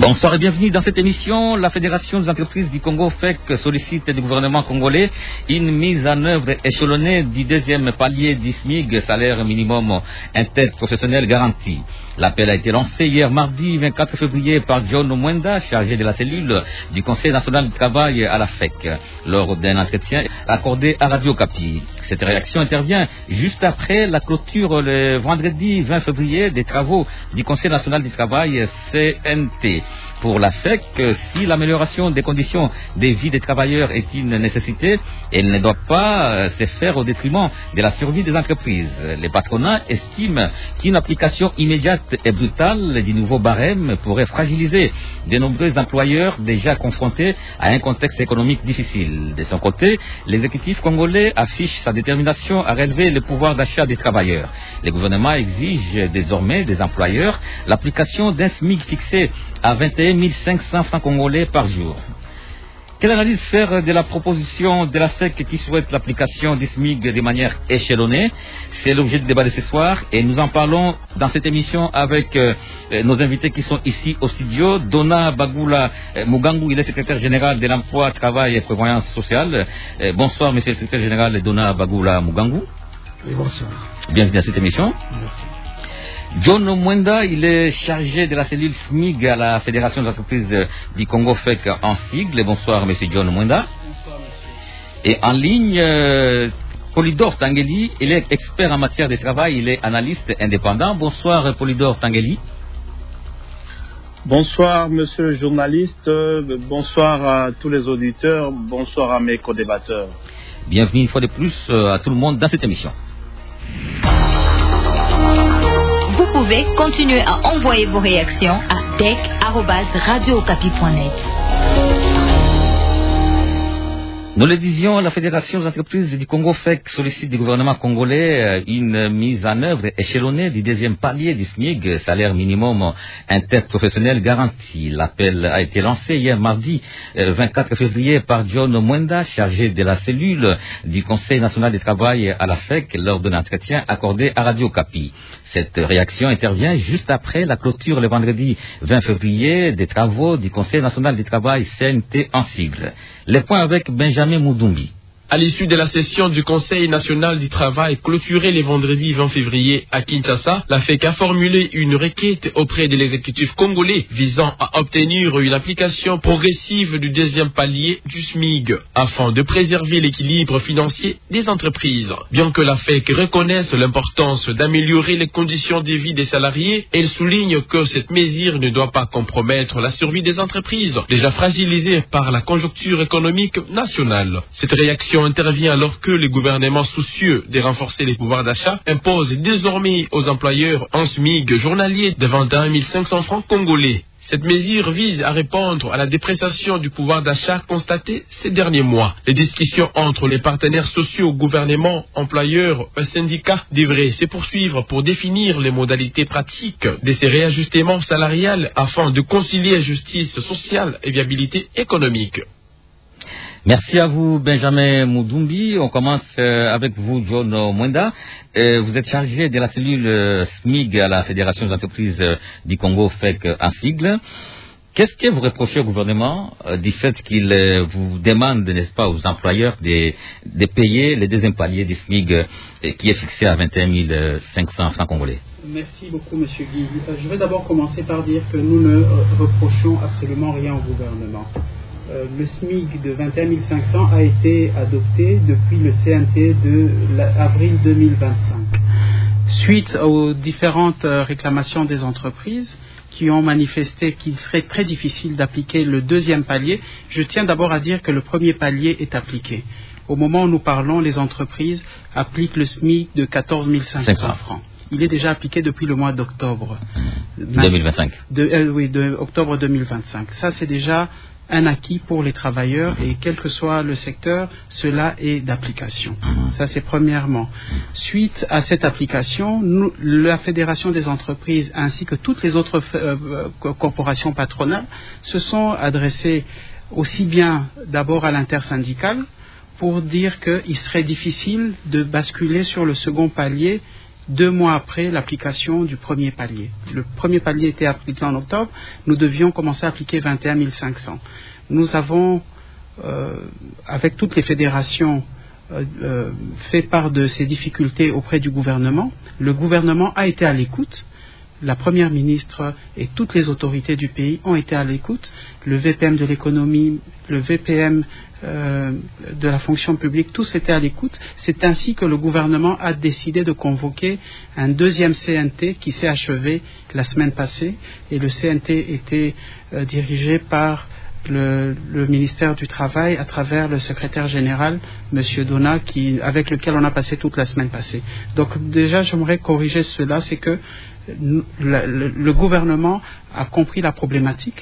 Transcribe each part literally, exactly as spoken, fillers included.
Bonsoir et bienvenue dans cette émission. La Fédération des entreprises du Congo F E C sollicite du gouvernement congolais une mise en œuvre échelonnée du deuxième palier du S M I G, salaire minimum interprofessionnel garanti. L'appel a été lancé hier mardi vingt-quatre février par John Mwenda, chargé de la cellule du Conseil national du travail à la F E C, lors d'un entretien accordé à Radio Kapi. Cette réaction intervient juste après la clôture le vendredi vingt février des travaux du Conseil national du travail C N T. Pour la F E C, si l'amélioration des conditions de vie des travailleurs est une nécessité, elle ne doit pas se faire au détriment de la survie des entreprises. Les patronats estiment qu'une application immédiate et brutale du nouveau barème pourrait fragiliser de nombreux employeurs déjà confrontés à un contexte économique difficile. De son côté, l'exécutif congolais affiche sa détermination à relever le pouvoir d'achat des travailleurs. Le gouvernement exige désormais des employeurs l'application d'un S M I G fixé à vingt et un mille cinq cents francs congolais par jour. Quelle analyse faire de la proposition de la F E C qui souhaite l'application du S M I G de manière échelonnée? C'est l'objet du débat de ce soir et nous en parlons dans cette émission avec euh, nos invités qui sont ici au studio. Dona Bagula euh, Mugangu, il est secrétaire général de l'emploi, travail et prévoyance sociale. Euh, bonsoir monsieur le secrétaire général Dona Bagula Mugangu. Oui, bonsoir. Bienvenue à cette émission. Merci. John Mwenda, il est chargé de la cellule S M I G à la Fédération des entreprises du Congo F E C en sigle. Bonsoir, monsieur John Mwenda. Bonsoir, monsieur. Et en ligne, euh, Polydor Tangeli, il est expert en matière de travail, il est analyste indépendant. Bonsoir, Polydor Tangeli. Bonsoir, monsieur le journaliste. Bonsoir à tous les auditeurs. Bonsoir à mes co-débatteurs. Bienvenue une fois de plus à tout le monde dans cette émission. Vous pouvez continuer à envoyer vos réactions à dec arobase radio okapi point net. Nous le disions, la Fédération des entreprises du Congo F E C sollicite du gouvernement congolais une mise en œuvre échelonnée du deuxième palier du S M I G, salaire minimum interprofessionnel garanti. L'appel a été lancé hier mardi vingt-quatre février par John Mwenda, chargé de la cellule du Conseil national du travail à la F E C, lors d'un entretien accordé à Radio Kapi. Cette réaction intervient juste après la clôture le vendredi vingt février des travaux du Conseil national du travail C N T en sigle. Les points avec Benjamin Moudoumbi. À l'issue de la session du Conseil national du travail clôturée le vendredi vingt février à Kinshasa, la F E C a formulé une requête auprès de l'exécutif congolais visant à obtenir une application progressive du deuxième palier du S M I G afin de préserver l'équilibre financier des entreprises. Bien que la F E C reconnaisse l'importance d'améliorer les conditions de vie des salariés, elle souligne que cette mesure ne doit pas compromettre la survie des entreprises déjà fragilisées par la conjoncture économique nationale. Cette réaction intervient alors que le gouvernement, soucieux de renforcer les pouvoirs d'achat, impose désormais aux employeurs un S M I G journalier de vingt et un mille cinq cents francs congolais. Cette mesure vise à répondre à la dépréciation du pouvoir d'achat constatée ces derniers mois. Les discussions entre les partenaires sociaux, gouvernement, employeurs et syndicats devraient se poursuivre pour définir les modalités pratiques de ces réajustements salariales afin de concilier justice sociale et viabilité économique. Merci à vous, Benjamin Moudoumbi. On commence euh, avec vous, John Mwenda. Euh, vous êtes chargé de la cellule euh, S M I G à la Fédération des entreprises euh, du Congo F E C en sigle. Qu'est-ce que vous reprochez au gouvernement euh, du fait qu'il euh, vous demande, n'est-ce pas, aux employeurs de, de payer le deuxième palier du S M I G euh, qui est fixé à vingt et un mille cinq cents francs congolais? Merci beaucoup, monsieur Guy. Euh, je vais d'abord commencer par dire que nous ne euh, reprochons absolument rien au gouvernement. Euh, le S M I G de vingt et un mille cinq cents a été adopté depuis le C N T de avril deux mille vingt-cinq. Suite aux différentes euh, réclamations des entreprises qui ont manifesté qu'il serait très difficile d'appliquer le deuxième palier, je tiens d'abord à dire que le premier palier est appliqué. Au moment où nous parlons, les entreprises appliquent le S M I G de quatorze mille cinq cents francs. Il est déjà appliqué depuis le mois d'octobre. deux mille vingt-cinq. De, euh, oui, de octobre deux mille vingt-cinq. Ça, c'est déjà un acquis pour les travailleurs et quel que soit le secteur, cela est d'application. Ça, c'est premièrement. Suite à cette application, nous, la Fédération des entreprises ainsi que toutes les autres euh, corporations patronales se sont adressées aussi bien d'abord à l'intersyndicale pour dire qu'il serait difficile de basculer sur le second palier deux mois après l'application du premier palier. Le premier palier était appliqué en octobre, nous devions commencer à appliquer vingt et un mille cinq cents. Nous avons, euh, avec toutes les fédérations, euh, euh, fait part de ces difficultés auprès du gouvernement. Le gouvernement a été à l'écoute. La première ministre et toutes les autorités du pays ont été à l'écoute. Le V P M de l'économie, le V P M euh, de la fonction publique, tous étaient à l'écoute. C'est ainsi que le gouvernement a décidé de convoquer un deuxième C N T qui s'est achevé la semaine passée. Et le C N T était euh, dirigé par le, le ministère du Travail à travers le secrétaire général, M. Donat, qui, avec lequel on a passé toute la semaine passée. Donc déjà, j'aimerais corriger cela, c'est que Le, le, le gouvernement a compris la problématique.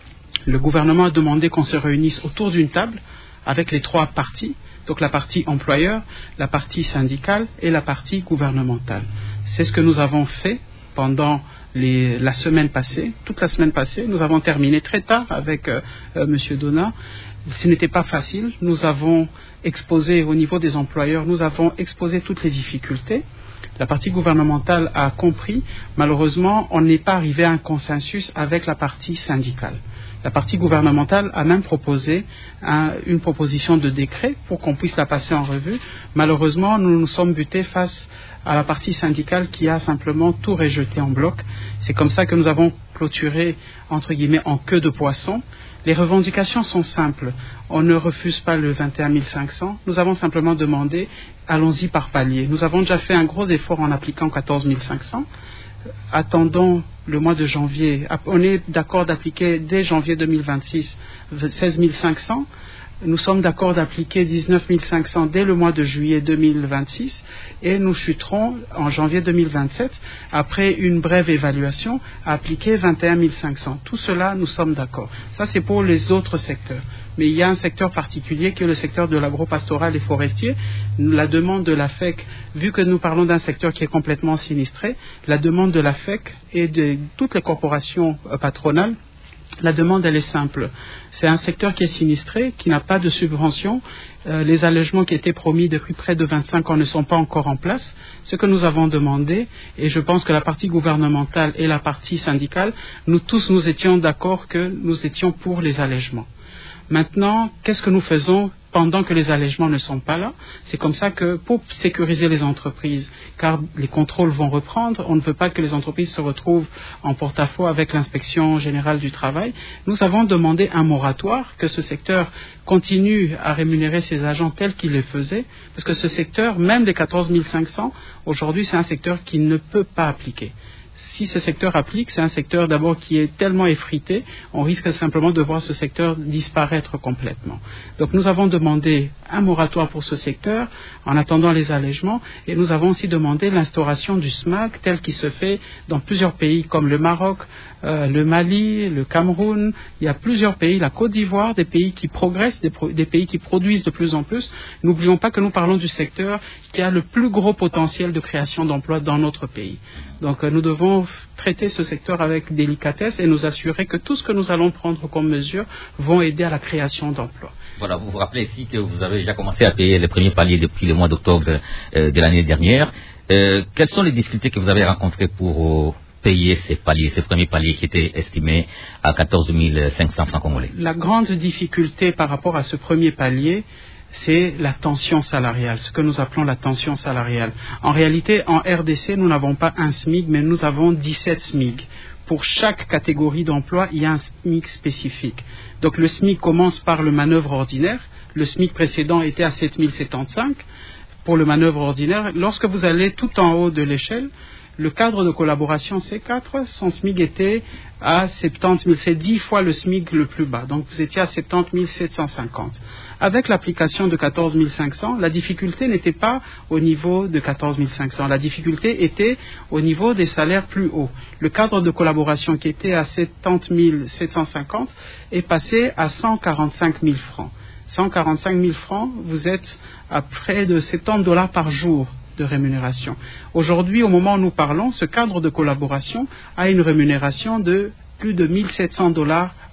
Le gouvernement a demandé qu'on se réunisse autour d'une table avec les trois parties, donc la partie employeur, la partie syndicale et la partie gouvernementale. C'est ce que nous avons fait pendant les, la semaine passée, toute la semaine passée. Nous avons terminé très tard avec euh, euh, M. Donat. Ce n'était pas facile. Nous avons exposé au niveau des employeurs, nous avons exposé toutes les difficultés. La partie gouvernementale a compris. Malheureusement, on n'est pas arrivé à un consensus avec la partie syndicale. La partie gouvernementale a même proposé un, une proposition de décret pour qu'on puisse la passer en revue. Malheureusement, nous nous sommes butés face à la partie syndicale qui a simplement tout rejeté en bloc. C'est comme ça que nous avons clôturé, entre guillemets, en queue de poisson. Les revendications sont simples. On ne refuse pas le vingt et un mille cinq cents. Nous avons simplement demandé, allons-y par palier. Nous avons déjà fait un gros effort en appliquant quatorze mille cinq cents. Attendons le mois de janvier. On est d'accord d'appliquer dès janvier deux mille vingt-six seize mille cinq cents. Nous sommes d'accord d'appliquer dix-neuf mille cinq cents dès le mois de juillet deux mille vingt-six et nous chuterons en janvier deux mille vingt-sept, après une brève évaluation, à appliquer vingt et un mille cinq cents. Tout cela, nous sommes d'accord. Ça, c'est pour les autres secteurs. Mais il y a un secteur particulier qui est le secteur de l'agro-pastoral et forestier. La demande de la F E C, vu que nous parlons d'un secteur qui est complètement sinistré, la demande de la F E C et de toutes les corporations patronales, la demande, elle est simple. C'est un secteur qui est sinistré, qui n'a pas de subvention. Euh, les allègements qui étaient promis depuis près de vingt-cinq ans ne sont pas encore en place. Ce que nous avons demandé, et je pense que la partie gouvernementale et la partie syndicale, nous tous, nous étions d'accord que nous étions pour les allègements. Maintenant, qu'est-ce que nous faisons pendant que les allègements ne sont pas là? C'est comme ça que, pour sécuriser les entreprises, car les contrôles vont reprendre, on ne veut pas que les entreprises se retrouvent en porte-à-faux avec l'inspection générale du travail. Nous avons demandé un moratoire, que ce secteur continue à rémunérer ses agents tels qu'il les faisait, parce que ce secteur, même les quatorze mille cinq cents, aujourd'hui, c'est un secteur qui ne peut pas appliquer. Si ce secteur applique, c'est un secteur d'abord qui est tellement effrité, on risque simplement de voir ce secteur disparaître complètement. Donc nous avons demandé un moratoire pour ce secteur en attendant les allègements et nous avons aussi demandé l'instauration du S M A C tel qu'il se fait dans plusieurs pays comme le Maroc, euh, le Mali, le Cameroun. Il y a plusieurs pays, la Côte d'Ivoire, des pays qui progressent, des, pro- des pays qui produisent de plus en plus. N'oublions pas que nous parlons du secteur qui a le plus gros potentiel de création d'emplois dans notre pays. Donc euh, nous devons traiter ce secteur avec délicatesse et nous assurer que tout ce que nous allons prendre comme mesures vont aider à la création d'emplois. Voilà, vous vous rappelez ici que vous avez déjà commencé à payer les premiers paliers depuis le mois d'octobre euh, de l'année dernière. Euh, quelles sont les difficultés que vous avez rencontrées pour euh, payer ces paliers, ces premiers paliers qui étaient estimés à quatorze mille cinq cents francs congolais? La grande difficulté par rapport à ce premier palier, c'est la tension salariale, ce que nous appelons la tension salariale. En réalité, en R D C, nous n'avons pas un SMIC, mais nous avons dix-sept SMIC. Pour chaque catégorie d'emploi, il y a un SMIC spécifique. Donc le SMIC commence par le manœuvre ordinaire. Le SMIC précédent était à sept mille soixante-quinze pour le manœuvre ordinaire. Lorsque vous allez tout en haut de l'échelle, le cadre de collaboration C quatre, son SMIC était à soixante-dix mille, c'est dix fois le SMIC le plus bas. Donc vous étiez à soixante-dix mille sept cent cinquante. Avec l'application de quatorze mille cinq cents, la difficulté n'était pas au niveau de quatorze mille cinq cents. La difficulté était au niveau des salaires plus hauts. Le cadre de collaboration qui était à soixante-dix mille sept cent cinquante est passé à cent quarante-cinq mille francs. cent quarante-cinq mille francs, vous êtes à près de soixante dollars par jour de rémunération. Aujourd'hui, au moment où nous parlons, ce cadre de collaboration a une rémunération de plus de mille sept cents dollars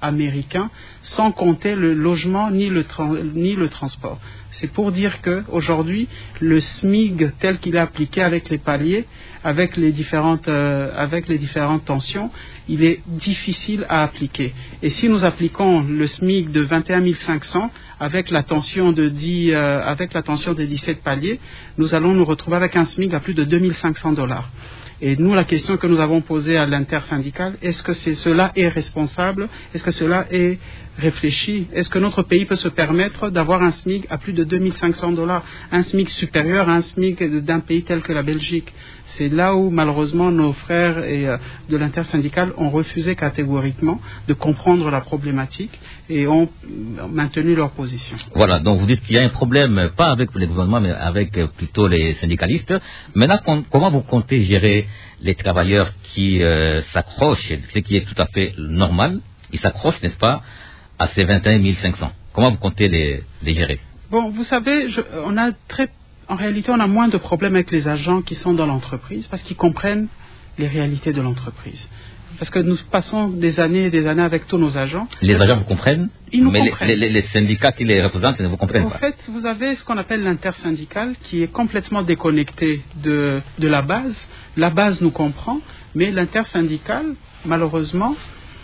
américain, sans compter le logement ni le, tra- ni le transport. C'est pour dire qu'aujourd'hui, le SMIC tel qu'il est appliqué avec les paliers, avec les différentes, euh, avec les différentes tensions, il est difficile à appliquer. Et si nous appliquons le SMIC de vingt et un mille cinq cents avec la tension de dix, euh, avec la tension de dix-sept paliers, nous allons nous retrouver avec un SMIC à plus de deux mille cinq cents dollars. Et nous, la question que nous avons posée à l'intersyndicale, est-ce que c'est, cela est responsable? Est-ce que cela est réfléchi? Est-ce que notre pays peut se permettre d'avoir un SMIC à plus de deux mille cinq cents dollars, un SMIC supérieur à un SMIC d'un pays tel que la Belgique? C'est là où, malheureusement, nos frères et, euh, de l'intersyndicale ont refusé catégoriquement de comprendre la problématique et ont maintenu leur position. Voilà, donc vous dites qu'il y a un problème, pas avec les gouvernements, mais avec euh, plutôt les syndicalistes. Maintenant, com- comment vous comptez gérer les travailleurs qui euh, s'accrochent, ce qui est tout à fait normal, ils s'accrochent, n'est-ce pas, à ces vingt et un mille cinq cents? Comment vous comptez les, les gérer? Bon, vous savez, je, on a très, en réalité, on a moins de problèmes avec les agents qui sont dans l'entreprise parce qu'ils comprennent les réalités de l'entreprise. Parce que nous passons des années et des années avec tous nos agents. Les agents vous comprennent? Ils nous mais comprennent. Les, les, les syndicats qui les représentent ne vous comprennent en pas. En fait, vous avez ce qu'on appelle l'intersyndicale qui est complètement déconnecté de, de la base. La base nous comprend, mais l'intersyndicale, malheureusement,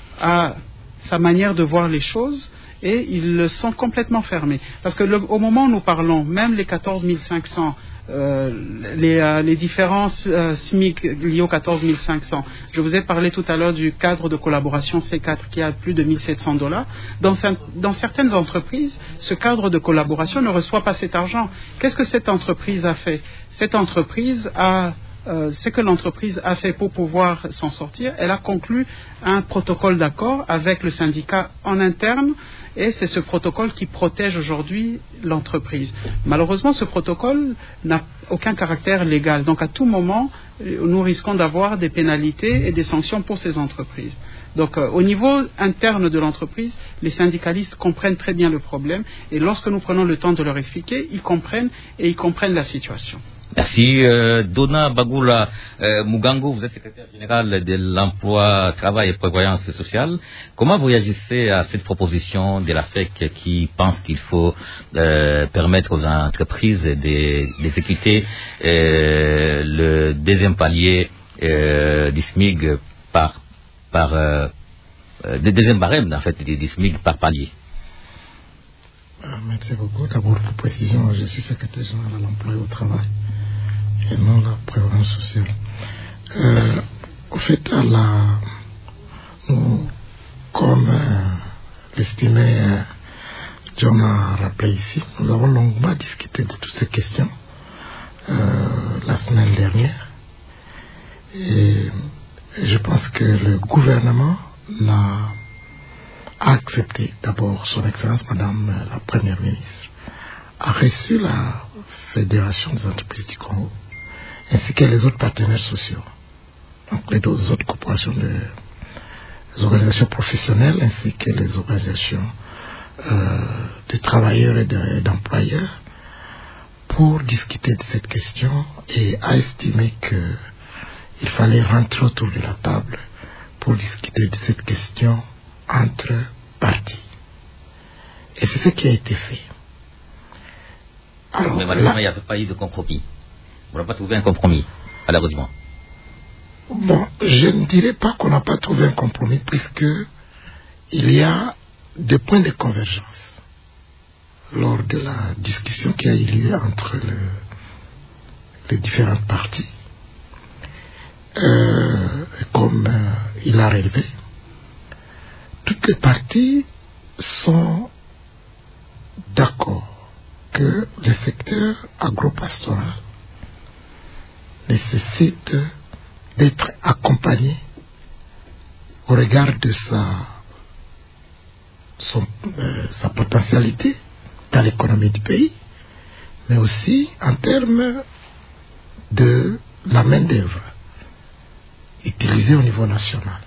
a sa manière de voir les choses et ils le sont complètement fermés. Parce que le, au moment où nous parlons, même les quatorze mille cinq cents, euh, les, euh, les différences euh, SMIC liées aux quatorze mille cinq cents, je vous ai parlé tout à l'heure du cadre de collaboration C quatre qui a plus de mille sept cents dollars. Dans, dans certaines entreprises, ce cadre de collaboration ne reçoit pas cet argent. Qu'est-ce que cette entreprise a fait? Cette entreprise a Euh, ce que l'entreprise a fait pour pouvoir s'en sortir, elle a conclu un protocole d'accord avec le syndicat en interne et c'est ce protocole qui protège aujourd'hui l'entreprise. Malheureusement, ce protocole n'a aucun caractère légal. Donc à tout moment, nous risquons d'avoir des pénalités et des sanctions pour ces entreprises. Donc euh, au niveau interne de l'entreprise, les syndicalistes comprennent très bien le problème et lorsque nous prenons le temps de leur expliquer, ils comprennent et ils comprennent la situation. Merci. Euh, Dona Bagula euh, Mugango, vous êtes secrétaire général de l'emploi, travail et prévoyance sociale. Comment vous réagissez à cette proposition de la F E C qui pense qu'il faut euh, permettre aux entreprises d'exécuter euh, le deuxième palier euh, du SMIC par, par euh, le deuxième barème en fait du SMIC par palier? Merci beaucoup. D'abord, pour précision, je suis secrétaire général à l'emploi et au travail et non la prévoyance sociale. Euh, au fait, à la, nous, comme euh, l'estimé euh, John a rappelé ici, nous avons longuement discuté de toutes ces questions euh, la semaine dernière et je pense que le gouvernement l'a a accepté d'abord son excellence Madame la Première ministre, a reçu la Fédération des entreprises du Congo, ainsi que les autres partenaires sociaux, donc les deux autres corporations, de, les organisations professionnelles, ainsi que les organisations euh, de travailleurs et d'employeurs, pour discuter de cette question et a estimé qu'il fallait rentrer autour de la table pour discuter de cette question entre partis. Et c'est ce qui a été fait. Alors, mais malheureusement, il n'y a pas eu de compromis. On n'a pas trouvé un compromis, malheureusement. Bon, je ne dirais pas qu'on n'a pas trouvé un compromis, puisque il y a des points de convergence lors de la discussion qui a eu lieu entre le, les différentes parties. Euh, comme euh, il a relevé, toutes les parties sont d'accord que le secteur agropastoral nécessite d'être accompagné au regard de sa, son, euh, sa potentialité dans l'économie du pays, mais aussi en termes de la main-d'œuvre utilisée au niveau national.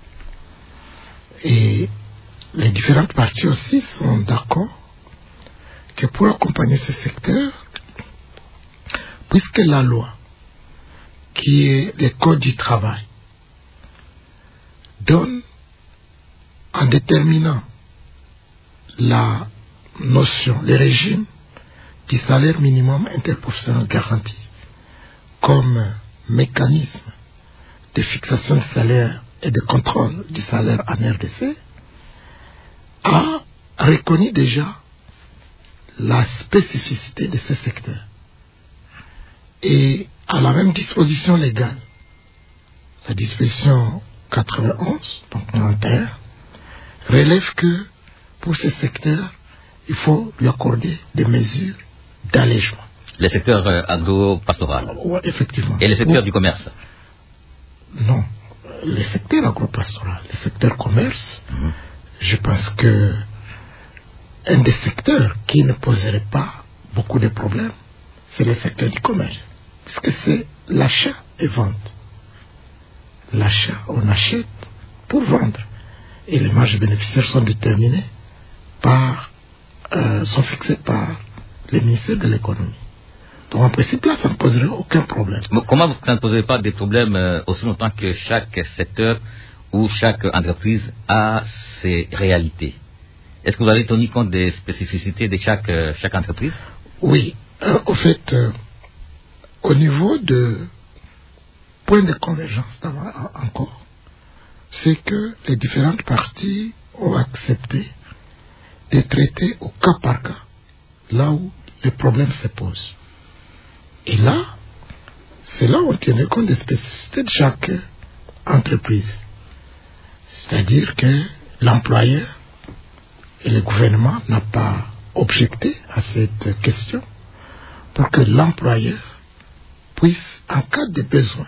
Et les différentes parties aussi sont d'accord que pour accompagner ce secteur, puisque la loi, qui est le code du travail, donne en déterminant la notion, le régime du salaire minimum interprofessionnel garanti comme mécanisme de fixation du salaire et de contrôle du salaire en R D C, a reconnu déjà la spécificité de ce secteur. Et à la même disposition légale, la disposition quatre-vingt-onze, donc quatre-vingt-onze, relève que pour ce secteur, il faut lui accorder des mesures d'allègement. Le secteur euh, agro-pastoral. Oui, effectivement. Et le secteur Ou, du commerce. Non. Le secteur agro-pastoral, le secteur commerce, Mm-hmm. je pense que un des secteurs qui ne poserait pas beaucoup de problèmes, c'est le secteur du commerce. Puisque c'est l'achat et vente. L'achat, on achète pour vendre. Et les marges bénéficiaires sont déterminées par, euh, sont fixées par le ministère de l'économie. Donc en principe là, ça ne poserait aucun problème. Mais comment ça ne poserait pas des problèmes euh, aussi longtemps que chaque secteur ou chaque entreprise a ses réalités? Est-ce que vous avez tenu compte des spécificités de chaque, euh, chaque entreprise? Oui. Euh, au fait, euh, au niveau de point de convergence encore, c'est que les différentes parties ont accepté de traiter au cas par cas, là où les problèmes se posent. Et là, c'est là où on tient compte des spécificités de chaque entreprise. C'est-à-dire que l'employeur et le gouvernement n'ont pas objecté à cette question pour que l'employeur puisse, en cas de besoin,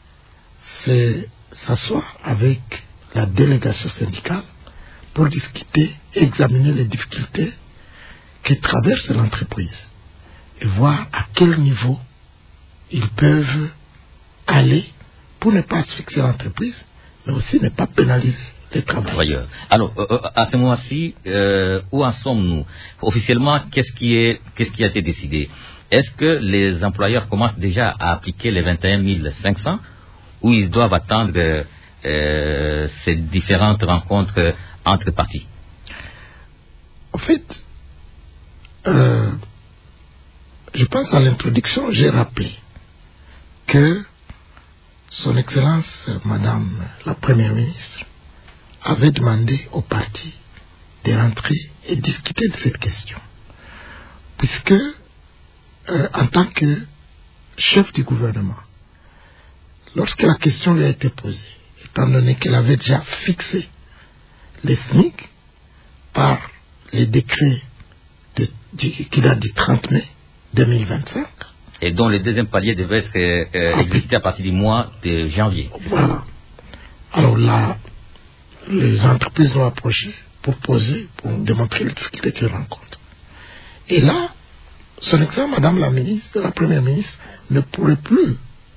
s'asseoir avec la délégation syndicale pour discuter, examiner les difficultés qui traversent l'entreprise et voir à quel niveau ils peuvent aller pour ne pas asphyxier l'entreprise, mais aussi ne pas pénaliser les travailleurs. Alors, euh, à ce moment-ci, euh, où en sommes-nous? Officiellement, qu'est-ce qui est, qu'est-ce qui a été décidé? Est-ce que les employeurs commencent déjà à appliquer les vingt et un mille cinq cents ou ils doivent attendre euh, ces différentes rencontres entre parties? En fait, euh, je pense à l'introduction, j'ai rappelé que Son Excellence, Madame la Première ministre, avait demandé aux partis de rentrer et discuter de cette question. Puisque, euh, en tant que chef du gouvernement, lorsque la question lui a été posée, étant donné qu'elle avait déjà fixé les S M I C par les décrets de, du, qui datent du trente mai deux mille vingt-cinq, et dont le deuxième palier devait être euh, exécuté à partir du mois de janvier. Voilà. Alors là, les entreprises l'ont approché pour poser, pour démontrer les difficultés qu'elles rencontrent. Et là, son excellence, Madame la ministre, la Première ministre, ne pourrait plus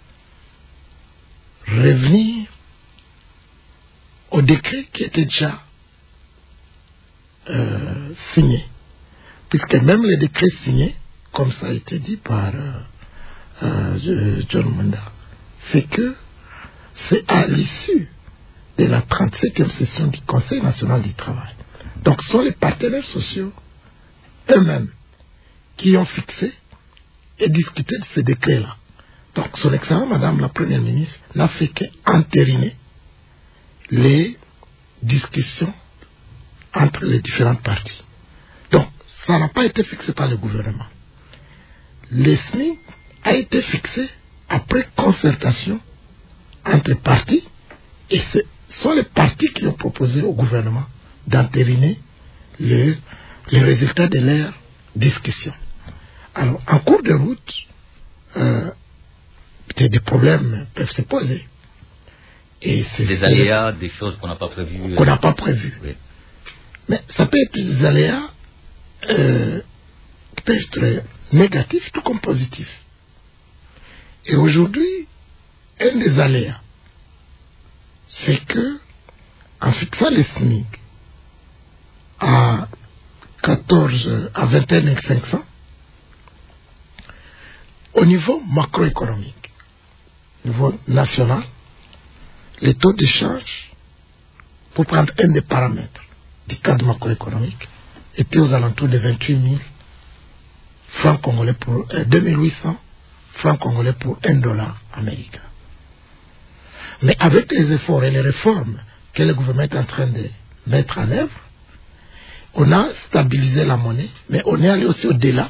revenir au décret qui était déjà euh, signé. Puisque même les décrets signés, comme ça a été dit par euh, euh, John Munda, c'est que c'est à l'issue de la trente-septième session du Conseil national du travail. Donc ce sont les partenaires sociaux eux-mêmes qui ont fixé et discuté de ces décrets-là. Donc son excellence, Madame la Première ministre, n'a fait qu'entériner les discussions entre les différentes parties. Donc ça n'a pas été fixé par le gouvernement. Le S M I a été fixé après concertation entre partis, et ce sont les partis qui ont proposé au gouvernement d'entériner les, les résultats de leur discussion. Alors, en cours de route, euh, peut-être des problèmes peuvent se poser. Et des aléas, des choses qu'on n'a pas prévues. Qu'on n'a pas prévues. Oui. Mais ça peut être des aléas euh, qui peuvent être négatifs tout comme positifs. Et aujourd'hui, un des aléas, c'est que, en fixant les S M I C à quatorze, à vingt et un mille cinq cents, au niveau macroéconomique, au niveau national, les taux de change pour prendre un des paramètres du cadre macroéconomique, était aux alentours de vingt-huit mille francs congolais pour euh, deux mille huit cents francs congolais pour un dollar américain. Mais avec les efforts et les réformes que le gouvernement est en train de mettre en œuvre, on a stabilisé la monnaie, mais on est allé aussi au-delà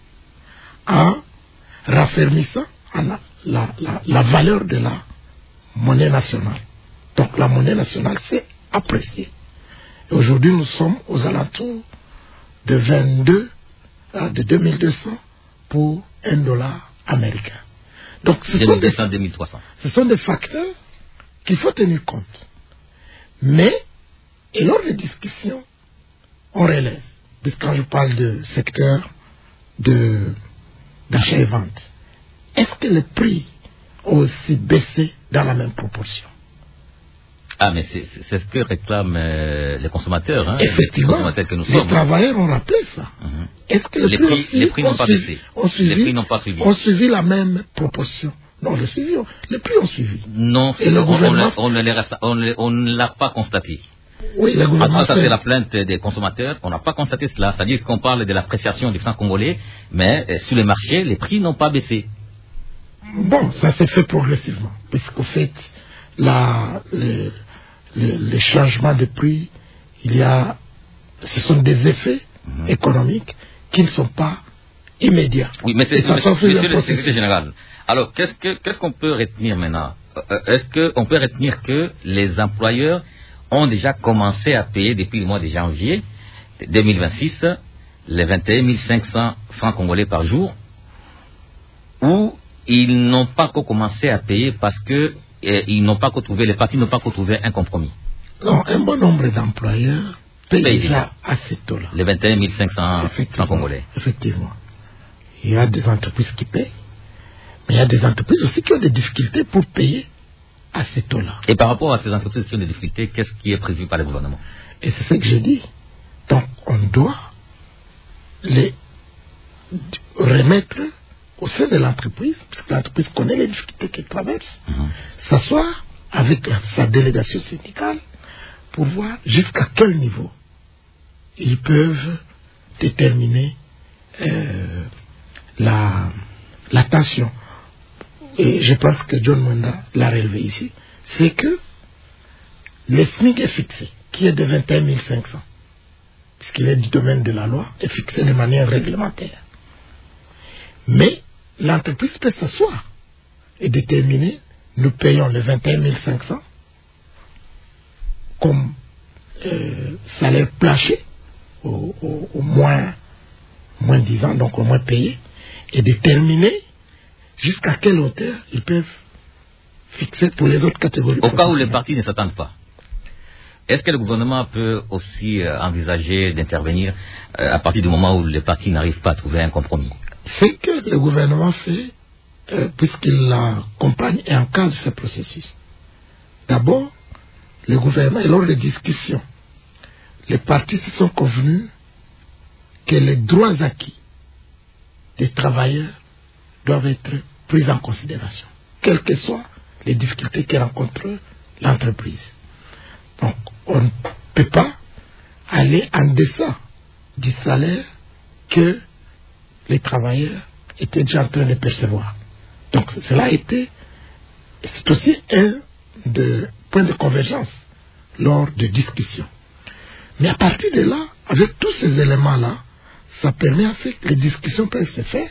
en raffermissant la, la, la, la valeur de la monnaie nationale. Donc la monnaie nationale s'est appréciée. Et aujourd'hui, nous sommes aux alentours de vingt-deux, de deux mille deux cents pour un dollar américain. Donc ce sont, des, deux mille trois cents. Ce sont des facteurs qu'il faut tenir compte. Mais, et lors des discussions, on relève. Parce que quand je parle de secteur de, d'achat et vente, est-ce que les prix ont aussi baissé dans la même proportion? Ah, mais c'est, c'est ce que réclament euh, les consommateurs. Hein, Effectivement, les, consommateurs que nous les sommes. travailleurs ont rappelé ça. Mm-hmm. Est-ce que les, les prix, prix, aussi les prix n'ont pas suivi, baissé ont suivi, Les prix n'ont pas suivi. Ont suivi la même proportion. Non, les, suivi, les prix ont suivi. Non, et le on, gouvernement... on, on, on, on ne l'a pas constaté. Oui, le gouvernement. Après, ça, fait... c'est la plainte des consommateurs. On n'a pas constaté cela. C'est-à-dire qu'on parle de l'appréciation du franc congolais, mais euh, sur les marchés, les prix n'ont pas baissé. Bon, ça s'est fait progressivement. Puisqu'au fait, la, les, les, les changements de prix, il y a, ce sont des effets mm-hmm. économiques qui ne sont pas immédiats. Oui, mais c'est, monsieur, monsieur le secrétaire général. Alors, qu'est-ce, que, qu'est-ce qu'on peut retenir maintenant? euh, Est-ce qu'on peut retenir que les employeurs ont déjà commencé à payer depuis le mois de janvier deux mille vingt-six les vingt et un mille cinq cents francs congolais par jour, ou ils n'ont pas encore commencé à payer parce que eh, ils n'ont pas trouvé, les partis n'ont pas trouvé un compromis? Non, un bon nombre d'employeurs payent Paye déjà déjà à ces taux-là. Les vingt et un mille cinq cents francs congolais. Effectivement. Il y a des entreprises qui payent, mais il y a des entreprises aussi qui ont des difficultés pour payer à ces taux-là. Et par rapport à ces entreprises qui ont des difficultés, qu'est-ce qui est prévu par le gouvernement? Et c'est ce que je dis. Donc, on doit les remettre au sein de l'entreprise, parce que l'entreprise connaît les difficultés qu'elle traverse, mm-hmm. s'asseoir avec la, sa délégation syndicale pour voir jusqu'à quel niveau ils peuvent déterminer euh, la, la tension. Et je pense que John Mwenda l'a relevé ici, c'est que le S M I C est fixé, qui est de vingt et un mille cinq cents, puisqu'il est du domaine de la loi, est fixé de manière réglementaire. Mais l'entreprise peut s'asseoir et déterminer, nous payons le vingt et un mille cinq cents comme euh, salaire plancher, au, au, au moins, moins dix ans, donc au moins payé, et déterminer jusqu'à quelle hauteur ils peuvent fixer pour les autres catégories. Au cas où les partis ne s'attendent pas, est-ce que le gouvernement peut aussi euh, envisager d'intervenir euh, à partir du moment où les partis n'arrivent pas à trouver un compromis? C'est que le gouvernement fait, euh, puisqu'il accompagne et encadre ce processus. D'abord, le gouvernement, et lors des discussions, les partis se sont convenus que les droits acquis des travailleurs doivent être pris en considération, quelles que soient les difficultés que rencontre l'entreprise. Donc, on ne peut pas aller en deçà du salaire que les travailleurs étaient déjà en train de percevoir. Donc, cela a été, c'est aussi un des points de convergence lors de discussions. Mais à partir de là, avec tous ces éléments-là, ça permet à ce que les discussions peuvent se faire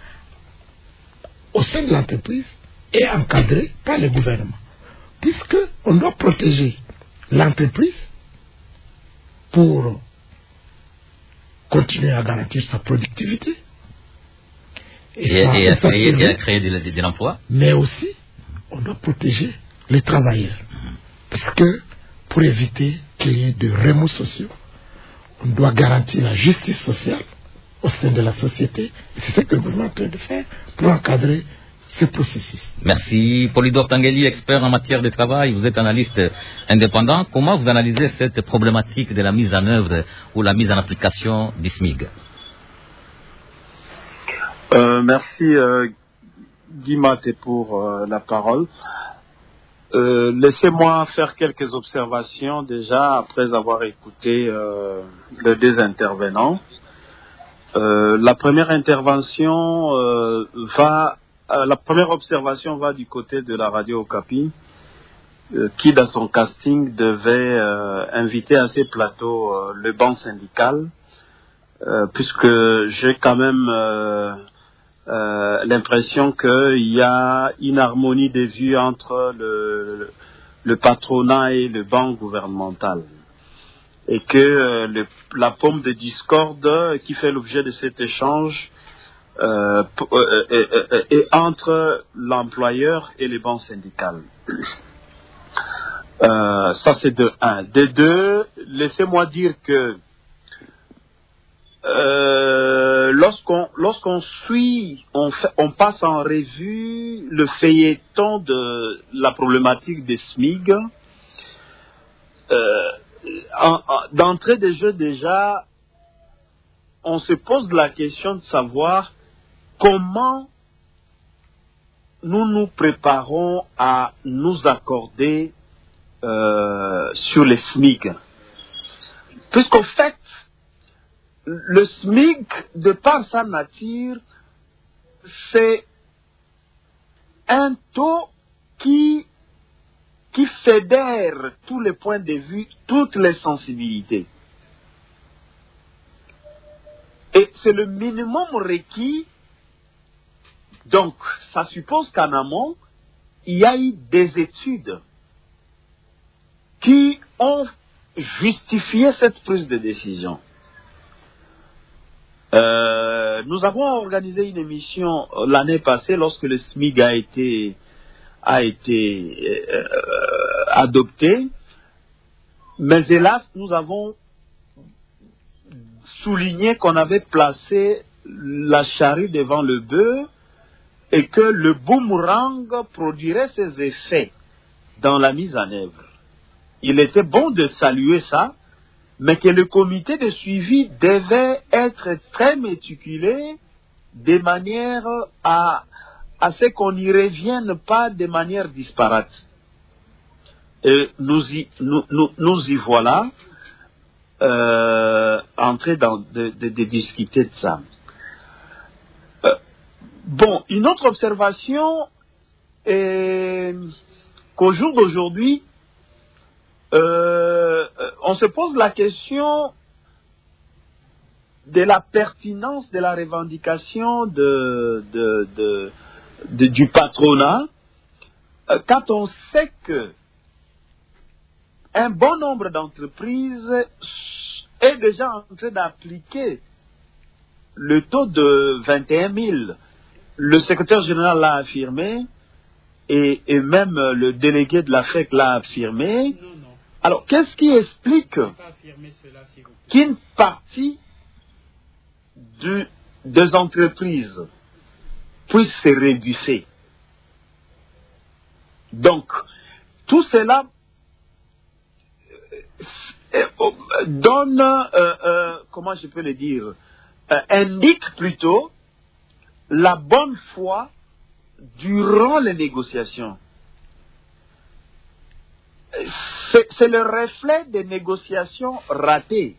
au sein de l'entreprise et encadrées par le gouvernement. Puisqu'on doit protéger l'entreprise pour continuer à garantir sa productivité et, et, et, à, créer, et à créer de, de, de l'emploi. Mais aussi, on doit protéger les travailleurs. Parce que pour éviter qu'il y ait de remous sociaux, on doit garantir la justice sociale au sein de la société. C'est ce que le gouvernement est en train de faire pour encadrer ce processus. Merci. Polydor Tangeli, expert en matière de travail, vous êtes analyste indépendant. Comment vous analysez cette problématique de la mise en œuvre ou la mise en application du S M I G? euh, Merci euh, Guy Maté pour euh, la parole. Euh, laissez-moi faire quelques observations déjà après avoir écouté euh, les deux intervenants. Euh, la première intervention euh, va, euh, la première observation va du côté de la radio Okapi, euh, qui dans son casting devait euh, inviter à ses plateaux euh, le banc syndical, euh, puisque j'ai quand même euh, euh, l'impression qu'il y a une harmonie des vues entre le, le patronat et le banc gouvernemental. Et que euh, le, la pomme de discorde qui fait l'objet de cet échange euh, euh, euh, est entre l'employeur et les bancs syndicales. Euh, ça c'est de un. De deux, laissez-moi dire que euh, lorsqu'on lorsqu'on suit, on, fait, on passe en revue le feuilleton de la problématique des S M I G. Euh, En, en, d'entrée de jeu déjà, on se pose la question de savoir comment nous nous préparons à nous accorder euh, sur les S M I G. Puisqu'au fait, le S M I G, de par sa nature, c'est un taux qui qui fédère tous les points de vue, toutes les sensibilités. Et c'est le minimum requis. Donc, ça suppose qu'en amont, il y a eu des études qui ont justifié cette prise de décision. Euh, nous avons organisé une émission l'année passée lorsque le S M I G a été a été euh, adopté, mais hélas, nous avons souligné qu'on avait placé la charrue devant le bœuf et que le boomerang produirait ses effets dans la mise en œuvre. Il était bon de saluer ça, mais que le comité de suivi devait être très méticuleux de manière à à ce qu'on n'y revienne pas de manière disparate. Et nous y, nous, nous, nous y voilà, euh, en train de, de, de, de discuter de ça. Euh, bon, une autre observation est qu'au jour d'aujourd'hui, euh, on se pose la question de la pertinence de la revendication de, de, de De, du patronat, euh, quand on sait que un bon nombre d'entreprises est déjà en train d'appliquer le taux de vingt et un mille. Le secrétaire général l'a affirmé et, et même le délégué de la F E C l'a affirmé. Non, non. Alors, qu'est-ce qui explique cela, si qu'une partie du, des entreprises puisse se réduire? Donc, tout cela donne, euh, euh, comment je peux le dire, euh, indique plutôt la bonne foi durant les négociations. C'est, c'est le reflet des négociations ratées,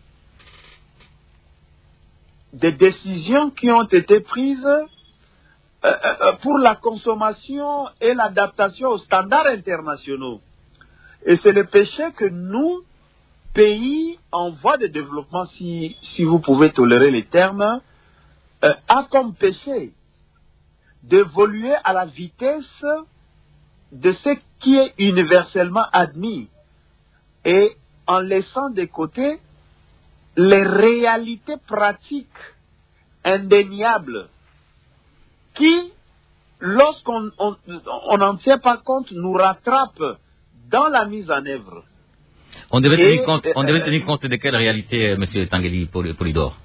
des décisions qui ont été prises euh, pour la consommation et l'adaptation aux standards internationaux. Et c'est le péché que nous, pays en voie de développement, si, si vous pouvez tolérer les termes, euh, a comme péché d'évoluer à la vitesse de ce qui est universellement admis et en laissant de côté les réalités pratiques indéniables qui, lorsqu'on n'en tient pas compte, nous rattrapent dans la mise en œuvre. On devait tenir et, compte, on devait euh, tenir compte de quelle réalité, M. Tanguely Polydor?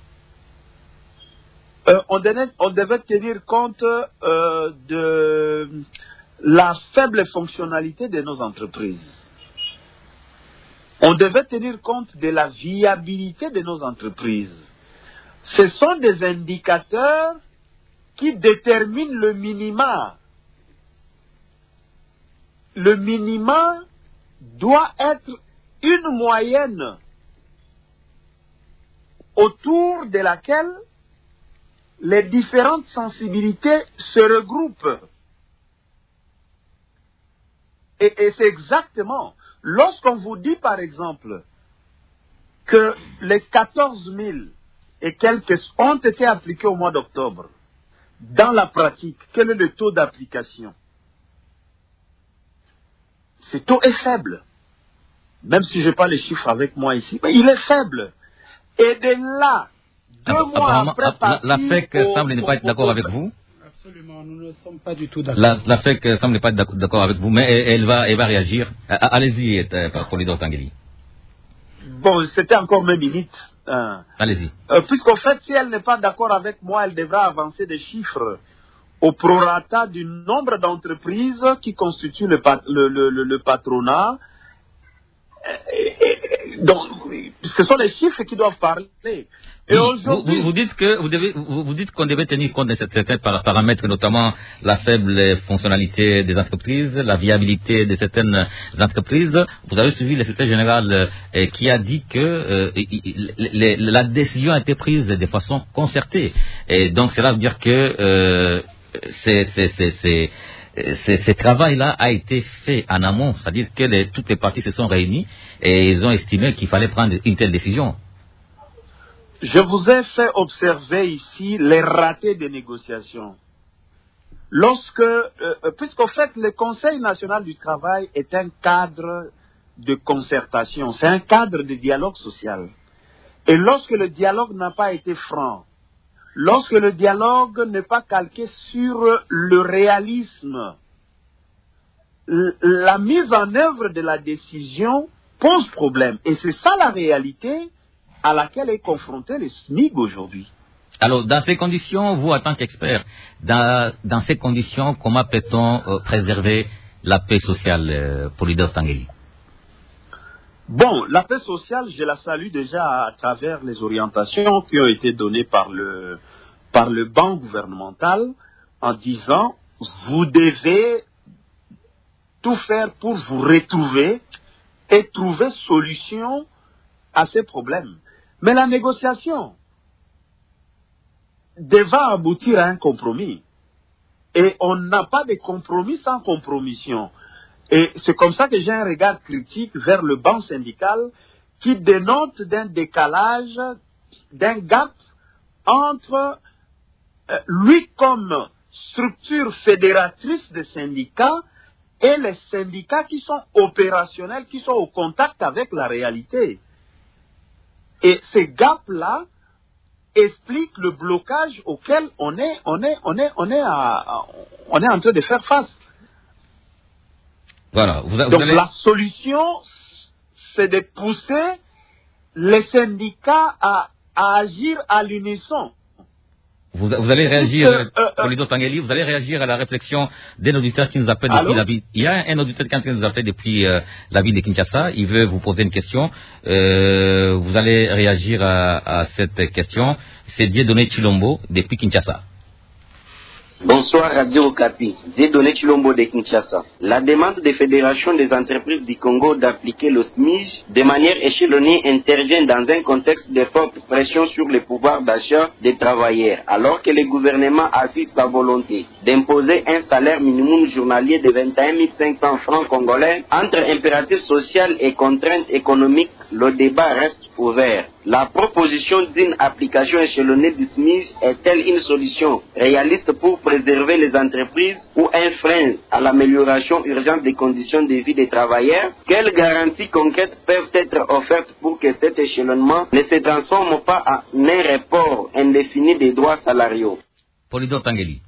euh, on, devait, on devait tenir compte euh, de la faible fonctionnalité de nos entreprises. On devait tenir compte de la viabilité de nos entreprises. Ce sont des indicateurs qui déterminent le minima. le minima doit être une moyenne autour de laquelle les différentes sensibilités se regroupent. Et, et c'est exactement, lorsqu'on vous dit par exemple que les quatorze mille et quelques ont été appliqués au mois d'octobre, dans la pratique, quel est le taux d'application? Ce taux est faible. Même si je n'ai pas les chiffres avec moi ici, mais il est faible. Et de là, deux ah, mois après... La, la F E C semble ne pas être d'accord avec vous. Absolument, nous ne sommes pas du tout d'accord. La, la F E C semble ne pas être d'accord avec vous, mais elle, elle, va, elle va réagir. Allez-y, Polydore Tangueli. Bon, c'était encore mes minutes. Hein. Allez-y. Euh, Puisqu'en fait, si elle n'est pas d'accord avec moi, elle devra avancer des chiffres au prorata du nombre d'entreprises qui constituent le, pat le, le, le, le patronat. Et, et, donc, ce sont les chiffres qui doivent parler. Et oui, vous, vous, vous dites que vous devez, vous, vous dites qu'on devait tenir compte de certains paramètres, notamment la faible fonctionnalité des entreprises, la viabilité de certaines entreprises. Vous avez suivi le secrétaire général euh, qui a dit que euh, il, les, la décision a été prise de façon concertée. Et donc cela veut dire que euh, c'est, c'est, c'est, c'est Ce travail-là a été fait en amont, c'est-à-dire que les, toutes les parties se sont réunies et ils ont estimé qu'il fallait prendre une telle décision. Je vous ai fait observer ici les ratés des négociations. Lorsque, euh, puisqu'en fait, le Conseil national du travail est un cadre de concertation, c'est un cadre de dialogue social. Et lorsque le dialogue n'a pas été franc, lorsque le dialogue n'est pas calqué sur le réalisme, la mise en œuvre de la décision pose problème. Et c'est ça la réalité à laquelle est confronté le S M I G aujourd'hui. Alors, dans ces conditions, vous, en tant qu'expert, dans, dans ces conditions, comment peut-on euh, préserver la paix sociale, euh, Polydore Tangueli? Bon, la paix sociale, je la salue déjà à travers les orientations qui ont été données par le, par le banc gouvernemental en disant, vous devez tout faire pour vous retrouver et trouver solution à ces problèmes. Mais la négociation devra aboutir à un compromis. Et on n'a pas de compromis sans compromission. Et c'est comme ça que j'ai un regard critique vers le banc syndical qui dénote d'un décalage, d'un gap entre euh, lui comme structure fédératrice des syndicats et les syndicats qui sont opérationnels, qui sont au contact avec la réalité. Et ce gap-là explique le blocage auquel on est, on est, on est, on est, à, on est en train de faire face. Voilà. Vous, vous Donc allez... la solution, c'est de pousser les syndicats à, à agir à l'unisson. Vous, vous allez réagir, euh, euh, Polydore Tangueli, vous allez réagir à la réflexion d'un auditeur qui nous appelle depuis la ville. Il y a un auditeur qui nous appelle depuis euh, la ville de Kinshasa. Il veut vous poser une question. Euh, vous allez réagir à, à cette question. C'est Dieudonné Chilombo depuis Kinshasa. Bonsoir Radio Okapi, Dieudonné Chilombo de Kinshasa. La demande des fédérations des entreprises du Congo d'appliquer le S M I G de manière échelonnée intervient dans un contexte de forte pression sur le pouvoir d'achat des travailleurs, alors que le gouvernement affiche sa volonté d'imposer un salaire minimum journalier de vingt et un mille cinq cents francs congolais. Entre impératifs sociaux et contraintes économiques, le débat reste ouvert. La proposition d'une application échelonnée du S M I G est-elle une solution réaliste pour préserver les entreprises ou un frein à l'amélioration urgente des conditions de vie des travailleurs? Quelles garanties concrètes peuvent être offertes pour que cet échelonnement ne se transforme pas en un report indéfini des droits salariaux? Polydore Tangueli.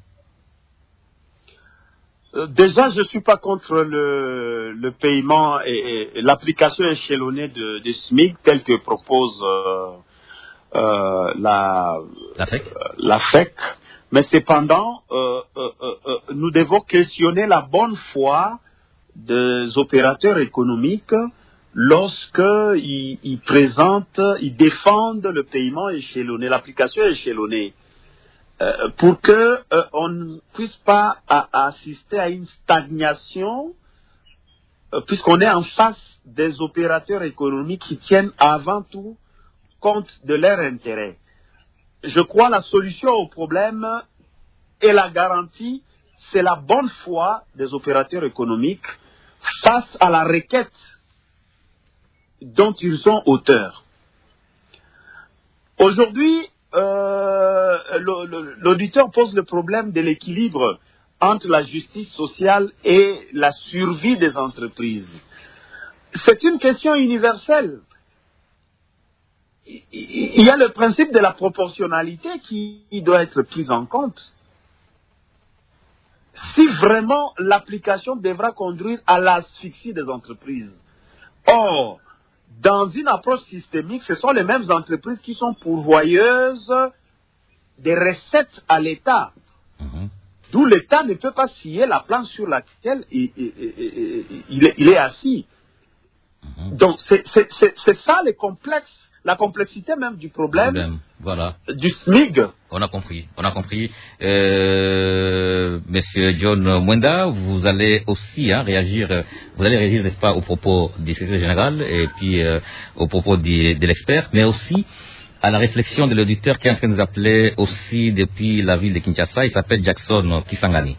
Euh, déjà, je ne suis pas contre le, le paiement et, et l'application échelonnée de, de S M I G telle que propose euh, euh, la, la F E C. Euh, la F E C. Mais cependant, euh, euh, euh, nous devons questionner la bonne foi des opérateurs économiques lorsqu'ils ils présentent, ils défendent le paiement échelonné, l'application échelonnée. Euh, pour que euh, on ne puisse pas à, à assister à une stagnation euh, puisqu'on est en face des opérateurs économiques qui tiennent avant tout compte de leurs intérêts. Je crois que la solution au problème et la garantie, c'est la bonne foi des opérateurs économiques face à la requête dont ils sont auteurs. Aujourd'hui, euh, l'auditeur pose le problème de l'équilibre entre la justice sociale et la survie des entreprises. C'est une question universelle. Il y a le principe de la proportionnalité qui doit être pris en compte. Si vraiment l'application devra conduire à l'asphyxie des entreprises. Or, dans une approche systémique, ce sont les mêmes entreprises qui sont pourvoyeuses des recettes à l'État. Mmh. D'où l'État ne peut pas scier la planche sur laquelle il, il, il, il, est, il est assis. Mmh. Donc, c'est ça le complexe. La complexité même du problème, problème. Voilà. Du S M I G. On a compris, on a compris. Euh, Monsieur John Mwenda, vous allez aussi hein, réagir, vous allez réagir, n'est-ce pas, aux propos du secrétaire général et puis euh, aux propos de, de l'expert, mais aussi à la réflexion de l'auditeur qui est en train de nous appeler aussi depuis la ville de Kinshasa. Il s'appelle Jackson Kisangani.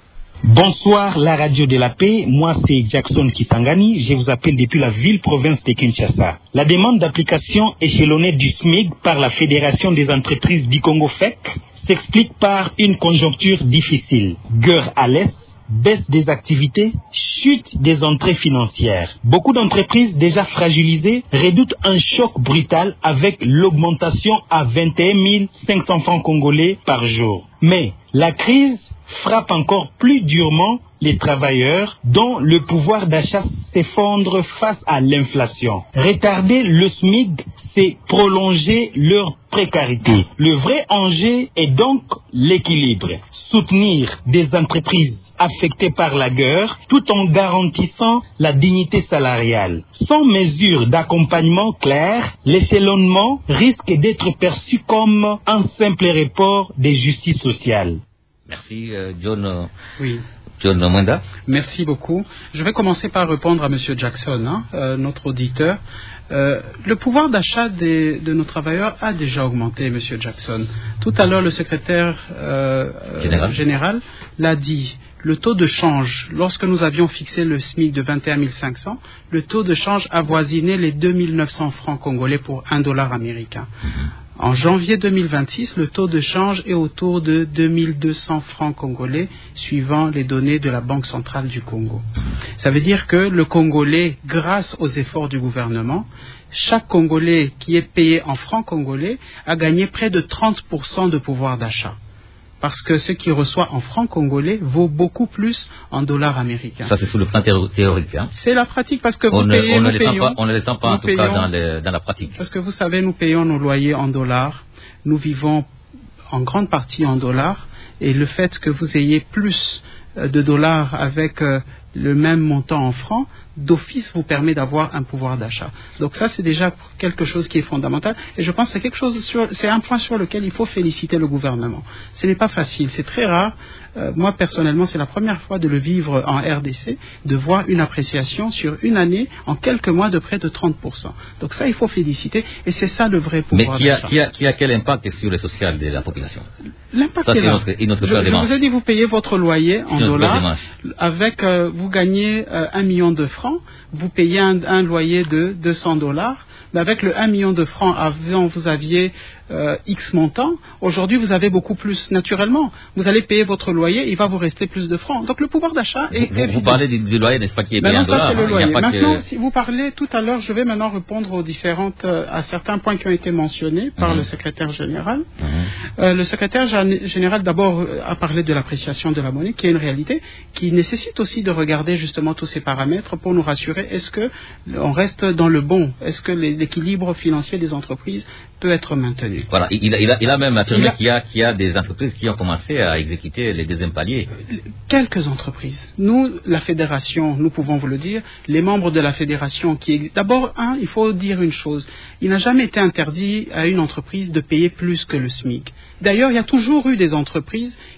Bonsoir, la radio de la paix. Moi, c'est Jackson Kisangani. Je vous appelle depuis la ville-province de Kinshasa. La demande d'application échelonnée du S M I G par la Fédération des entreprises du Congo F E C s'explique par une conjoncture difficile. Guerre à l'Est, baisse des activités, chute des entrées financières. Beaucoup d'entreprises déjà fragilisées redoutent un choc brutal avec l'augmentation à vingt et un mille cinq cents francs congolais par jour. Mais la crise frappe encore plus durement les travailleurs dont le pouvoir d'achat s'effondre face à l'inflation. Retarder le S M I G, c'est prolonger leur précarité. Le vrai enjeu est donc l'équilibre. Soutenir des entreprises affectées par la guerre tout en garantissant la dignité salariale. Sans mesure d'accompagnement claire, l'échelonnement risque d'être perçu comme un simple report des justices sociales. Merci, euh, John. Euh, oui. John Mwenda. Merci beaucoup. Je vais commencer par répondre à M. Jackson, hein, euh, notre auditeur. Euh, le pouvoir d'achat de nos travailleurs a déjà augmenté, M. Jackson. Tout à l'heure, le secrétaire euh, général, général l'a dit. Le taux de change, lorsque nous avions fixé le S M I C de vingt et un mille cinq cents, le taux de change avoisinait les deux mille neuf cents francs congolais pour un dollar américain. En janvier deux mille vingt-six, le taux de change est autour de deux mille deux cents francs congolais, suivant les données de la Banque centrale du Congo. Ça veut dire que le Congolais, grâce aux efforts du gouvernement, chaque Congolais qui est payé en francs congolais a gagné près de trente pour cent de pouvoir d'achat. Parce que ce qu'il reçoit en francs congolais vaut beaucoup plus en dollars américains. Ça, c'est sous le plan théorique. Hein. C'est la pratique, parce que vous on payez, ne, on nous ne payons. Pas, on ne les sent pas, en tout payons, cas, dans, les, dans la pratique. Parce que vous savez, nous payons nos loyers en dollars. Nous vivons en grande partie en dollars. Et le fait que vous ayez plus de dollars avec euh, le même montant en francs, d'office vous permet d'avoir un pouvoir d'achat. Donc ça, c'est déjà quelque chose qui est fondamental. Et je pense que c'est quelque chose sur, c'est un point sur lequel il faut féliciter le gouvernement. Ce n'est pas facile, c'est très rare. Euh, moi, personnellement, c'est la première fois de le vivre en R D C, de voir une appréciation sur une année, en quelques mois, de près de trente pour cent. Donc ça, il faut féliciter. Et c'est ça le vrai pouvoir d'achat. Mais qui a, d'achat. qui, a, qui a quel impact sur le social de la population? L'impact est là. Notre, notre je, je vous ai dit, vous payez votre loyer en dollars. Avec, euh, vous gagnez euh, un million de francs. Vous payez un, un loyer de deux cents dollars, mais avec le un million de francs avant, vous aviez euh, X montant. Aujourd'hui, vous avez beaucoup plus naturellement. Vous allez payer votre loyer, il va vous rester plus de francs. Donc, le pouvoir d'achat est... Vous, vous parlez du, du loyer, n'est-ce pas, qui est payé en dollars? Ça, c'est le loyer. Hein, maintenant, que... si vous parlez tout à l'heure, je vais maintenant répondre aux différentes, euh, à certains points qui ont été mentionnés par mm-hmm. le secrétaire général. Mm-hmm. Euh, le secrétaire général, d'abord, a parlé de l'appréciation de la monnaie, qui est une réalité, qui nécessite aussi de regarder justement tous ces paramètres pour nous rassurer. Est-ce que on reste dans le bon? Est-ce que l'équilibre financier des entreprises peut être maintenu? Voilà, il a, il a, il a même affirmé qu'il y a, qu'il y a des entreprises qui ont commencé à exécuter les deuxième paliers. Quelques entreprises. Nous, la fédération, nous pouvons vous le dire, les membres de la fédération qui... D'abord, un, il faut dire une chose. Il n'a jamais été interdit à une entreprise de payer plus que le S M I C. D'ailleurs, il y a toujours eu des entreprises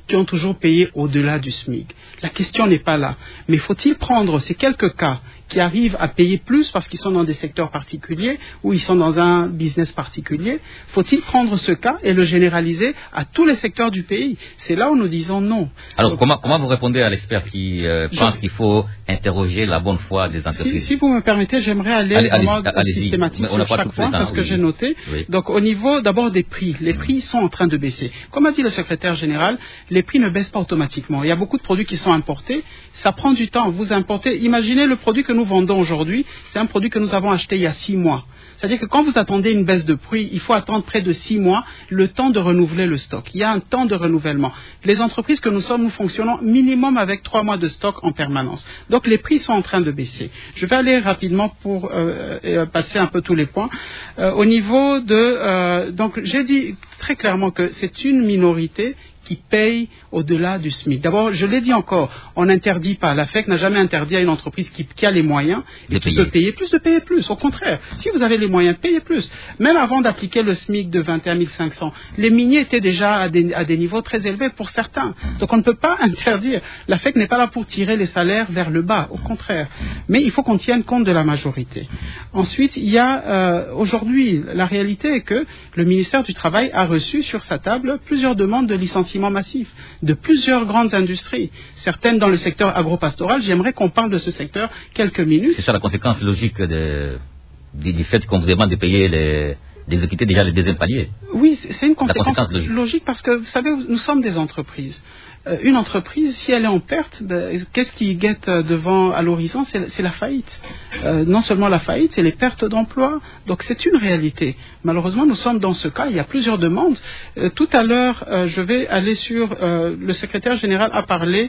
qui ont toujours payé au-delà du SMIC. La question n'est pas là. Mais faut-il prendre ces quelques cas qui arrivent à payer plus parce qu'ils sont dans des secteurs particuliers ou ils sont dans un business particulier, faut-il prendre ce cas et le généraliser à tous les secteurs du pays? C'est là où nous disons non. Alors, Donc, comment, comment vous répondez à l'expert qui euh, je... pense qu'il faut interroger la bonne foi des entreprises? Si, si vous me permettez, j'aimerais aller allez, en mode allez, systématique sur chaque point parce oui. que j'ai noté. Oui. Donc, au niveau d'abord des prix, les prix sont en train de baisser. Comme a dit le secrétaire général, les prix ne baissent pas automatiquement. Il y a beaucoup de produits qui sont importés. Ça prend du temps. Vous importez. Imaginez le produit que nous vendons aujourd'hui, c'est un produit que nous avons acheté il y a six mois. C'est-à-dire que quand vous attendez une baisse de prix, il faut attendre près de six mois le temps de renouveler le stock. Il y a un temps de renouvellement. Les entreprises que nous sommes, nous fonctionnons minimum avec trois mois de stock en permanence. Donc les prix sont en train de baisser. Je vais aller rapidement pour euh, passer un peu tous les points. Euh, au niveau de... Euh, donc j'ai dit très clairement que c'est une minorité qui paye au-delà du SMIC. D'abord, je l'ai dit encore, on n'interdit pas. La F E C n'a jamais interdit à une entreprise qui, qui a les moyens et qui peut payer plus de payer plus. Au contraire, si vous avez les moyens, payez plus. Même avant d'appliquer le SMIC de vingt et un mille cinq cents, les miniers étaient déjà à des, à des niveaux très élevés pour certains. Donc on ne peut pas interdire. La F E C n'est pas là pour tirer les salaires vers le bas. Au contraire. Mais il faut qu'on tienne compte de la majorité. Ensuite, il y a euh, aujourd'hui, la réalité est que le ministère du Travail a reçu sur sa table plusieurs demandes de licenciement massif de plusieurs grandes industries, certaines dans le secteur agropastoral. J'aimerais qu'on parle de ce secteur quelques minutes. C'est ça la conséquence logique de, du, du fait qu'on vous demande de payer les, d'exécuter déjà les deuxième paliers. Oui, c'est une conséquence, conséquence logique. logique parce que, vous savez, nous sommes des entreprises. Euh, une entreprise, si elle est en perte, ben, qu'est-ce qui guette devant à l'horizon? C'est, c'est la faillite. Euh, non seulement la faillite, c'est les pertes d'emploi. Donc c'est une réalité. Malheureusement, nous sommes dans ce cas. Il y a plusieurs demandes. Euh, tout à l'heure, euh, je vais aller sur... Euh, le secrétaire général a parlé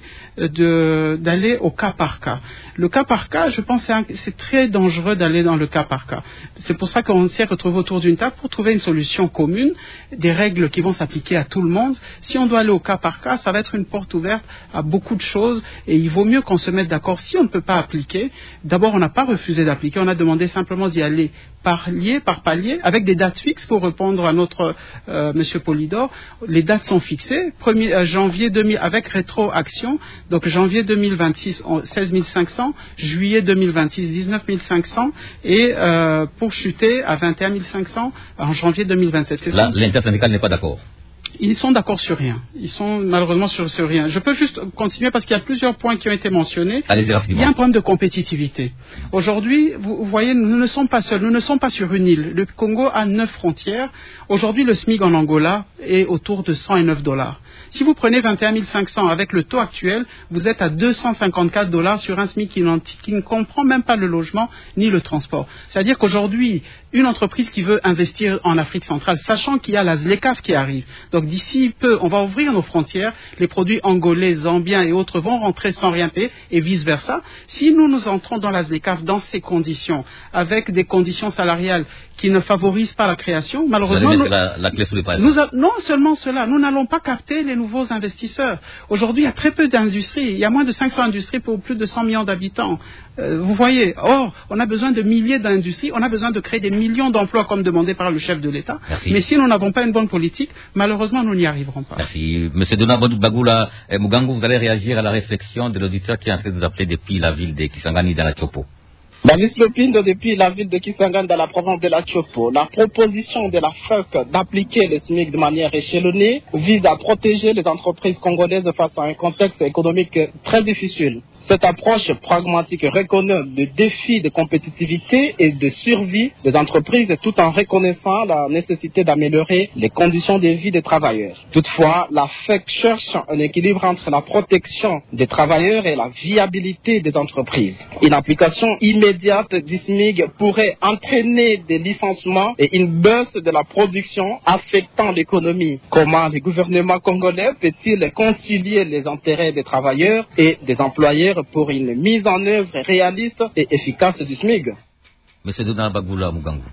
de, d'aller au cas par cas. Le cas par cas, je pense que c'est, un, c'est très dangereux d'aller dans le cas par cas. C'est pour ça qu'on s'est retrouvé autour d'une table pour trouver une solution commune, des règles qui vont s'appliquer à tout le monde. Si on doit aller au cas par cas, ça va être une porte ouverte à beaucoup de choses et il vaut mieux qu'on se mette d'accord. Si on ne peut pas appliquer, d'abord on n'a pas refusé d'appliquer, on a demandé simplement d'y aller par palier, par palier, avec des dates fixes pour répondre à notre euh, Monsieur Polydor. Les dates sont fixées, premier, euh, janvier deux mille, avec rétroaction, donc janvier deux mille vingt-six, seize mille cinq cents, juillet deux mille vingt-six, dix-neuf mille cinq cents et euh, pour chuter à vingt et un mille cinq cents en janvier deux mille vingt-sept. C'est Là, l'intersyndicale n'est pas d'accord. Ils sont d'accord sur rien. Ils sont malheureusement sur, sur rien. Je peux juste continuer parce qu'il y a plusieurs points qui ont été mentionnés. Allez-y rapidement. Il y a un problème de compétitivité. Aujourd'hui, vous, vous voyez, nous ne sommes pas seuls. Nous ne sommes pas sur une île. Le Congo a neuf frontières. Aujourd'hui, le SMIC en Angola est autour de cent neuf dollars. Si vous prenez vingt et un mille cinq cents avec le taux actuel, vous êtes à deux cent cinquante-quatre dollars sur un SMIC qui, qui ne comprend même pas le logement ni le transport. C'est-à-dire qu'aujourd'hui, une entreprise qui veut investir en Afrique centrale, sachant qu'il y a la ZLECAf qui arrive, donc d'ici peu, on va ouvrir nos frontières, les produits angolais, zambiens et autres vont rentrer sans rien payer et vice-versa. Si nous nous entrons dans la ZLECAf dans ces conditions, avec des conditions salariales qui ne favorisent pas la création, malheureusement, nous, la, la clé sous les nous a, non seulement cela, nous n'allons pas capter les nouveaux investisseurs. Aujourd'hui, il y a très peu d'industries. Il y a moins de cinq cents industries pour plus de cent millions d'habitants. Euh, vous voyez, or, on a besoin de milliers d'industries, on a besoin de créer des millions d'emplois comme demandé par le chef de l'État. Merci. Mais si nous n'avons pas une bonne politique, malheureusement, nous n'y arriverons pas. Merci. Monsieur Donald Bagula Mugangu, vous allez réagir à la réflexion de l'auditeur qui est en train de vous appeler depuis la ville de Kisangani dans la Tchopo. Balis Lopindo, depuis la ville de Kisangani dans la province de la Tchopo, la proposition de la F E C d'appliquer le SMIC de manière échelonnée vise à protéger les entreprises congolaises face à un contexte économique très difficile. Cette approche pragmatique reconnaît le défi de compétitivité et de survie des entreprises tout en reconnaissant la nécessité d'améliorer les conditions de vie des travailleurs. Toutefois, la F E C cherche un équilibre entre la protection des travailleurs et la viabilité des entreprises. Une application immédiate du SMIC pourrait entraîner des licenciements et une baisse de la production affectant l'économie. Comment le gouvernement congolais peut-il concilier les intérêts des travailleurs et des employeurs pour une mise en œuvre réaliste et efficace du SMIC? Monsieur Donald Bagula Mugangu.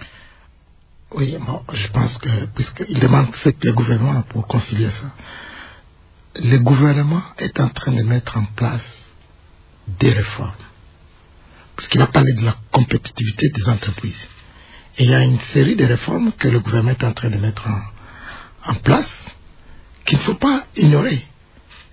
Oui, bon, je pense que, puisqu'il demande ce que le gouvernement pour concilier ça, le gouvernement est en train de mettre en place des réformes. Puisqu'il a parlé de la compétitivité des entreprises. Et il y a une série de réformes que le gouvernement est en train de mettre en, en place qu'il ne faut pas ignorer.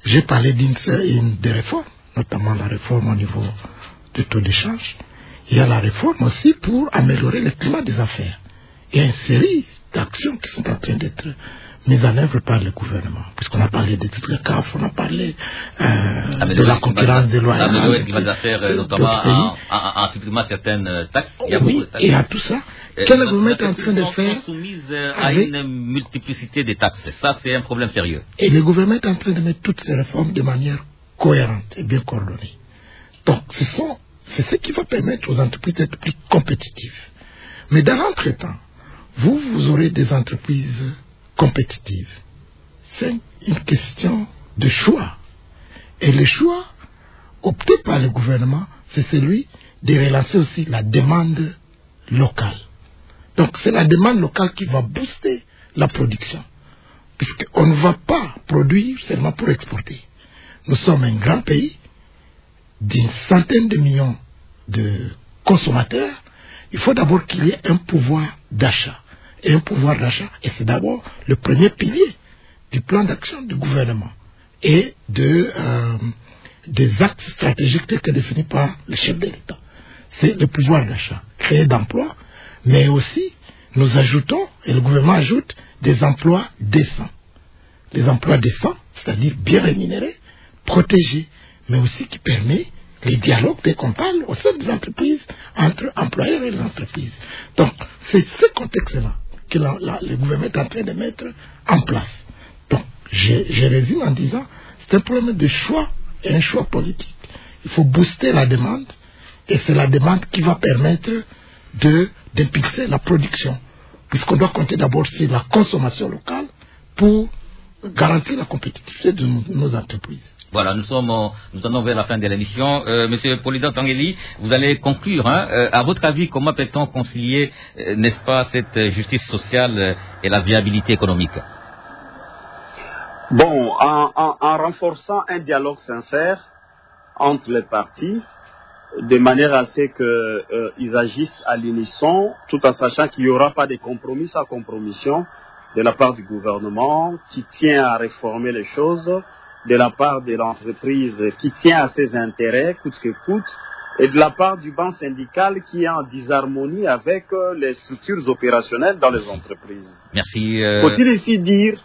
j'ai parlé d'une une des réformes, notamment la réforme au niveau du taux d'échange. Il y a la réforme aussi pour améliorer le climat des affaires. Il y a une série d'actions qui sont en train d'être mises en œuvre par le gouvernement. Puisqu'on a parlé de tout le C A F, on a parlé euh, de la concurrence déloyale. Améliorer le climat des affaires, notamment en, en, en supprimant certaines taxes. Il y a oui, beaucoup de taxes. Et à tout ça, quel le gouvernement est en train de faire soumise à avec... une multiplicité de taxes. Ça, c'est un problème sérieux. Et le gouvernement est en train de mettre toutes ces réformes de manière cohérente et bien coordonnée. Donc, ce sont, c'est ce qui va permettre aux entreprises d'être plus compétitives. Mais dans l'entretemps, vous, vous aurez des entreprises compétitives. C'est une question de choix. Et le choix opté par le gouvernement, c'est celui de relancer aussi la demande locale. Donc, c'est la demande locale qui va booster la production. Puisqu'on ne va pas produire seulement pour exporter. Nous sommes un grand pays d'une centaine de millions de consommateurs. Il faut d'abord qu'il y ait un pouvoir d'achat. Et un pouvoir d'achat, et c'est d'abord le premier pilier du plan d'action du gouvernement et de, euh, des axes stratégiques tels que définis par le chef de l'État. C'est le pouvoir d'achat, créer d'emplois, mais aussi nous ajoutons, et le gouvernement ajoute, des emplois décents. Les emplois décents, c'est-à-dire bien rémunérés, protégés, mais aussi qui permet les dialogues dès qu'on parle au sein des entreprises, entre employeurs et les entreprises. Donc, c'est ce contexte-là que la, la, le gouvernement est en train de mettre en place. Donc, je, je résume en disant, c'est un problème de choix et un choix politique. Il faut booster la demande, et c'est la demande qui va permettre de d'impulser la production, puisqu'on doit compter d'abord sur la consommation locale pour garantir la compétitivité de nos, nos entreprises. Voilà, nous sommes, nous allons vers la fin de l'émission. Euh, Monsieur Polydore Tangeli, vous allez conclure. Hein. Euh, à votre avis, comment peut-on concilier, euh, n'est-ce pas, cette justice sociale euh, et la viabilité économique? Bon, en, en, en renforçant un dialogue sincère entre les partis, de manière à ce qu'ils euh, agissent à l'unisson, tout en sachant qu'il n'y aura pas de compromis sans compromission de la part du gouvernement qui tient à réformer les choses, de la part de l'entreprise qui tient à ses intérêts, coûte que coûte, et de la part du banc syndical qui est en disharmonie avec euh, les structures opérationnelles dans les entreprises. Merci. Euh... Faut-il ici dire...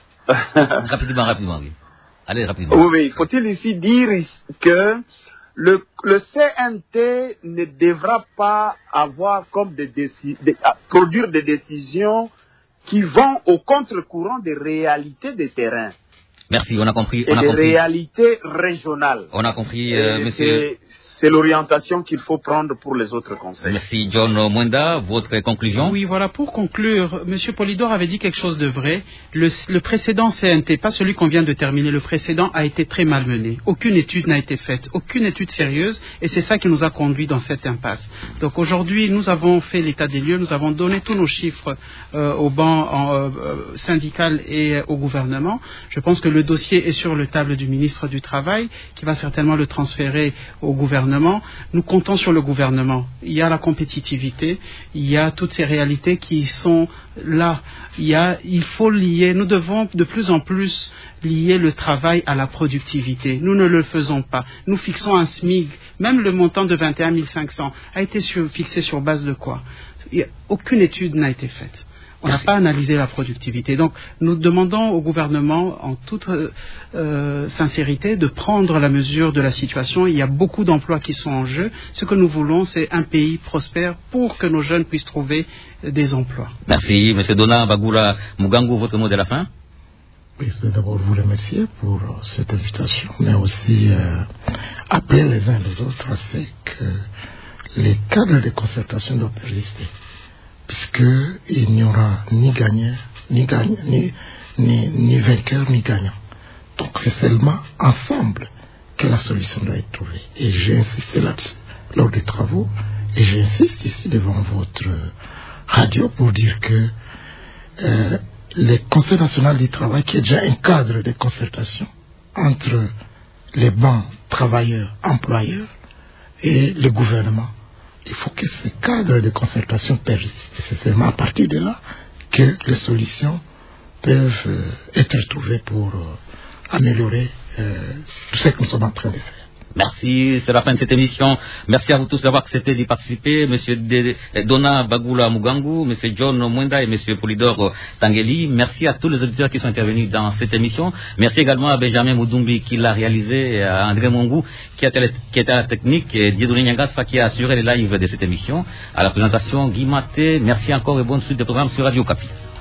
rapidement, rapidement, oui. Allez, rapidement. Oui, oui. Faut-il ici dire que le, le C N T ne devra pas avoir comme des déci... des, produire des décisions qui vont au contre-courant des réalités des terrains. Merci, on a compris. On et a des compris. réalités régionales. On a compris, euh, monsieur. C'est l'orientation qu'il faut prendre pour les autres conseils. Merci, John Mwenda. Votre conclusion? Oui, voilà, pour conclure, monsieur Polydore avait dit quelque chose de vrai. Le, le précédent C N T, pas celui qu'on vient de terminer, le précédent a été très malmené. Aucune étude n'a été faite, aucune étude sérieuse, et c'est ça qui nous a conduit dans cette impasse. Donc aujourd'hui, nous avons fait l'état des lieux, nous avons donné tous nos chiffres euh, au banc en, euh, syndical et au gouvernement. Je pense que le dossier est sur le table du ministre du Travail, qui va certainement le transférer au gouvernement. Nous comptons sur le gouvernement. Il y a la compétitivité, il y a toutes ces réalités qui sont là. Il, y a, il faut lier, nous devons de plus en plus lier le travail à la productivité. Nous ne le faisons pas. Nous fixons un S M I G. Même le montant de vingt et un mille cinq cents a été sur, fixé sur base de quoi? Aucune étude n'a été faite. On n'a pas analysé la productivité. Donc, nous demandons au gouvernement, en toute euh, sincérité, de prendre la mesure de la situation. Il y a beaucoup d'emplois qui sont en jeu. Ce que nous voulons, c'est un pays prospère pour que nos jeunes puissent trouver des emplois. Merci. Monsieur Dona Bagula Mugangu, votre mot de la fin? Oui, c'est d'abord vous remercier pour cette invitation, mais aussi euh, appeler les uns les autres à ce que les cadres de concertation doivent persister. Puisqu'il n'y aura ni gagnant, ni, gagnant, ni, ni, ni vainqueur, ni gagnant. Donc c'est seulement ensemble que la solution doit être trouvée. Et j'ai insisté là-dessus lors des travaux, et j'insiste ici devant votre radio pour dire que euh, le Conseil national du travail, qui est déjà un cadre de concertation entre les bancs travailleurs, employeurs et le gouvernement, il faut que ce cadre de concertation persiste. C'est seulement à partir de là que les solutions peuvent être trouvées pour améliorer euh, tout ce que nous sommes en train de faire. Merci, c'est la fin de cette émission. Merci à vous tous d'avoir accepté d'y participer. Monsieur Dona Bagula Mugangu, Monsieur John Mwenda et Monsieur Polydor Tangeli. Merci à tous les auditeurs qui sont intervenus dans cette émission. Merci également à Benjamin Moudumbi qui l'a réalisé, et à André Mongou qui, qui était à la technique, et Dieudonné Nyangasa qui a assuré les lives de cette émission. À la présentation, Guy Maté. Merci encore et bonne suite des programmes sur Radio Okapi.